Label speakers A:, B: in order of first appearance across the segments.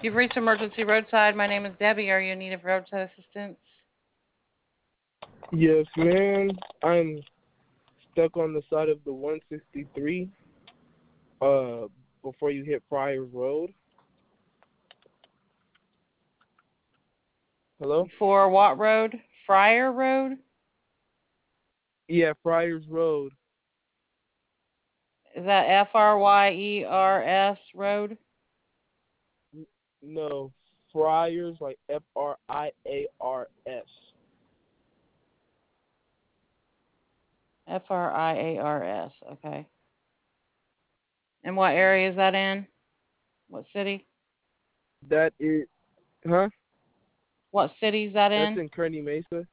A: You've reached emergency roadside. My name is Debbie. Are you in need of roadside assistance?
B: Yes, ma'am. I'm stuck on the side of the 163 before you hit Friars Road. Hello?
A: For what road? Friar Road?
B: Yeah, Friars Road.
A: Is that F-R-Y-E-R-S Road?
B: No, Friars, like Friars.
A: F-R-I-A-R-S. Okay. And what area is that in? What city?
B: That is, huh?
A: What city is that
B: That's
A: in?
B: in Kearney Mesa,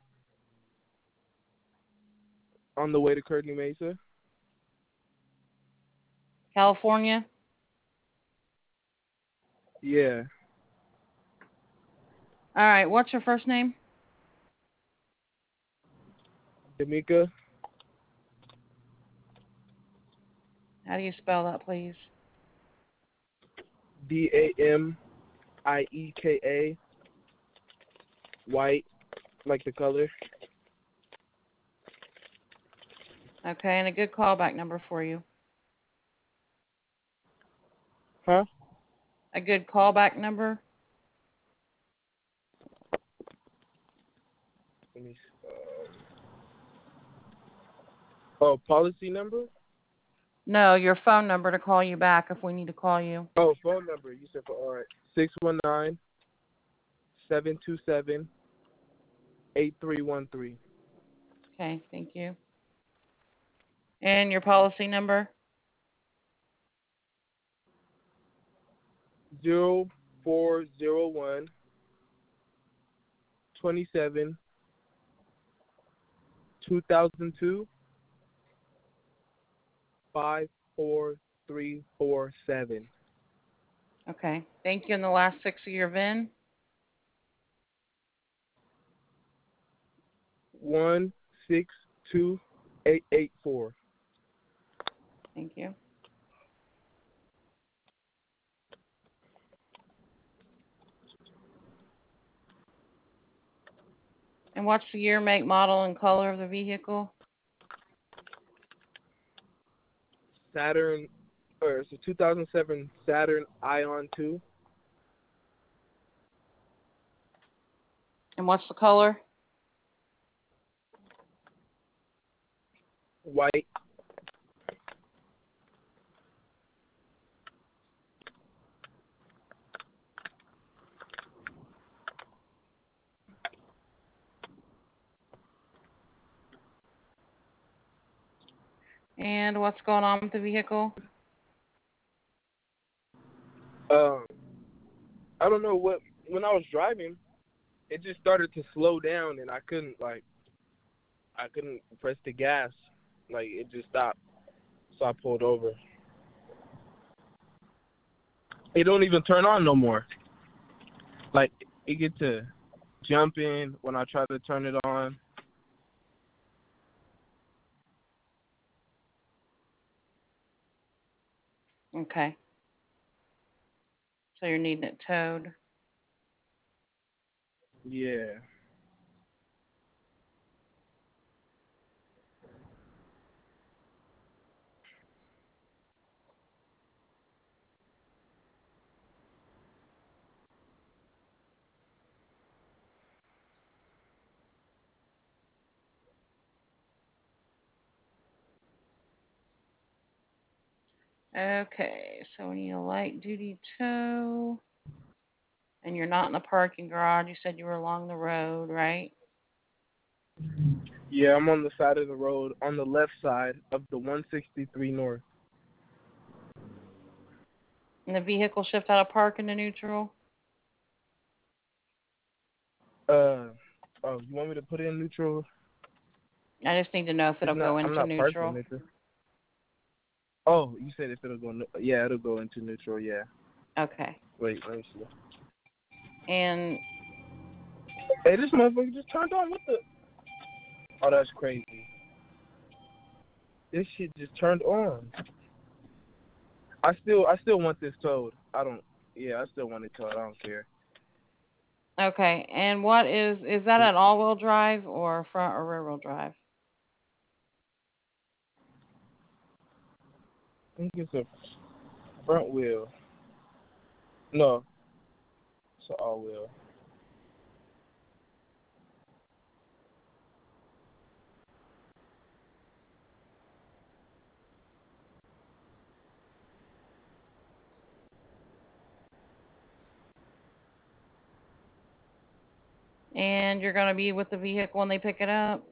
B: on the way to Kearney Mesa.
A: California?
B: Yeah,
A: All right. What's your first name?
B: D'Amica,
A: How do you spell that, please?
B: Damieka, white, like the color.
A: Okay. And a good callback number for you.
B: Huh?
A: A good callback number?
B: Let me. Oh, policy number?
A: No, your phone number to call you back if we need to call you.
B: Oh, phone number. You said for all right. 619-727-8313.
A: Okay. Thank you. And your policy number?
B: 0401 27 2002 54347.
A: Okay. Thank you. And the last six of your VIN?
B: 162884.
A: Thank you. And what's the year, make, model, and color of the vehicle?
B: Saturn, or it's a 2007 Saturn Ion 2.
A: And what's the color?
B: White.
A: And what's going on with the vehicle?
B: Um, I don't know what, when I was driving, it just started to slow down and I couldn't press the gas. Like it just stopped. So I pulled over. It don't even turn on no more. Like it get to jumping when I try to turn it on.
A: Okay. So you're needing it towed.
B: Yeah.
A: Okay. So we need a light duty tow. And you're not in the parking garage. You said you were along the road, right?
B: Yeah, I'm on the side of the road, on the left side of the 163 North.
A: And the vehicle shift out of park into neutral?
B: Uh, oh, you want me to put it in neutral?
A: I just need to know if
B: It's
A: it'll go
B: not. I'm
A: into
B: not parked in
A: neutral.
B: neutral. Oh, you said if it'll go. Yeah, it'll go into neutral. Yeah.
A: Okay.
B: Wait, let me see.
A: And
B: Hey, this motherfucker just turned on. What the? Oh, that's crazy. This shit just turned on. I still want this towed. I don't. Yeah, I still want it towed. I don't care.
A: Okay. And what is that an all-wheel drive or front or rear-wheel drive?
B: I think it's a front wheel. No, it's an all wheel.
A: And you're going to be with the vehicle when they pick it up?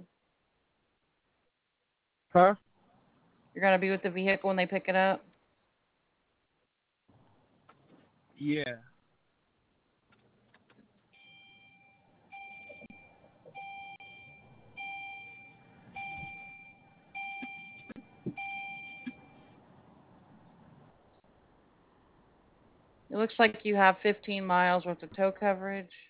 B: Huh?
A: You're going to be with the vehicle when they pick it up?
B: Yeah.
A: It looks like you have 15 miles worth of tow coverage.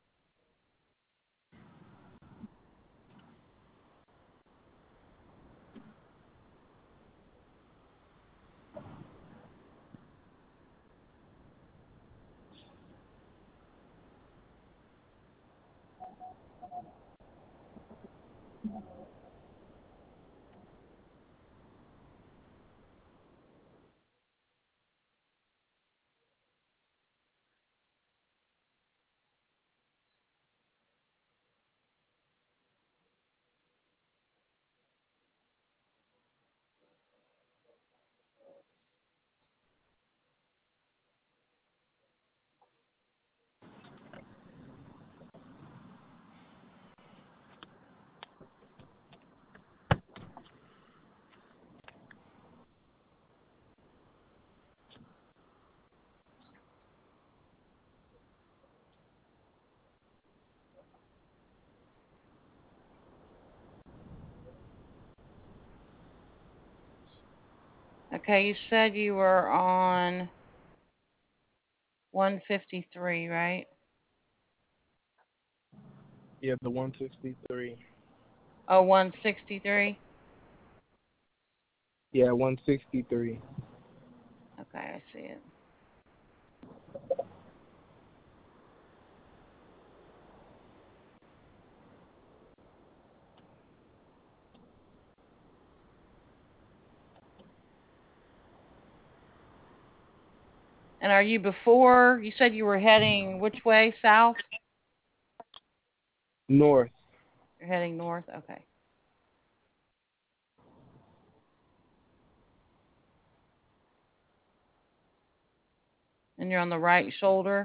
A: Okay, you said you were on 153, right?
B: Yeah, the 163.
A: Oh, 163?
B: Yeah, 163.
A: Okay, I see it. And are you before, you said you were heading which way? South?
B: North.
A: You're heading north? Okay. And you're on the right shoulder?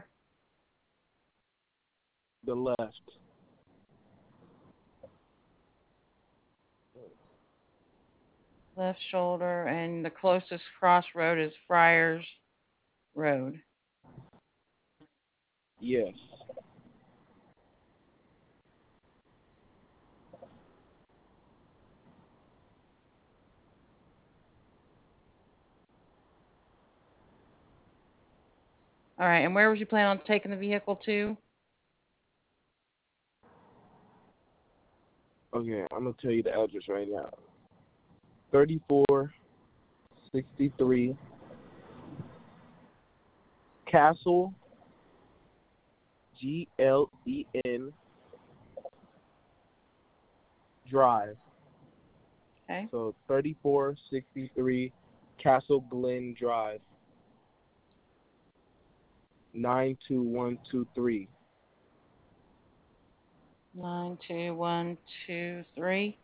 B: The left.
A: Left shoulder, and the closest crossroad is Friars Road.
B: Yes.
A: All right, and where was you planning on taking the vehicle to?
B: Okay, I'm gonna tell you the address right now. 3463 Castle Glen Drive.
A: Okay.
B: So 3463 Castle Glen Drive. 92123.
A: 92123.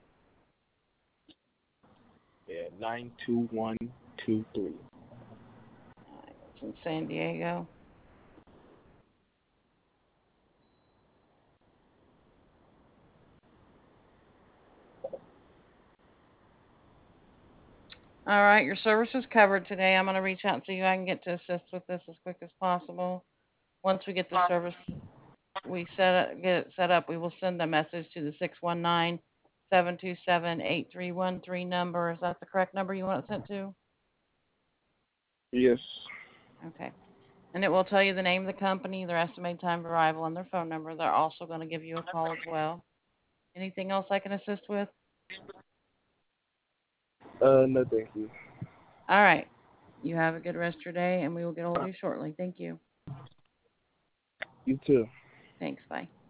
B: Yeah, 92123.
A: All right, it's in San Diego. All right, your service is covered today. I'm going to reach out and see who I can get to assist with this as quick as possible. Once we get the service, get it set up, we will send a message to the 619-727-8313 number. Is that the correct number you want it sent to?
B: Yes.
A: Okay. And it will tell you the name of the company, their estimated time of arrival, and their phone number. They're also going to give you a call as well. Anything else I can assist with?
B: No, thank you.
A: All right. You have a good rest of your day, and we will get hold of you shortly. Thank you.
B: You too.
A: Thanks. Bye.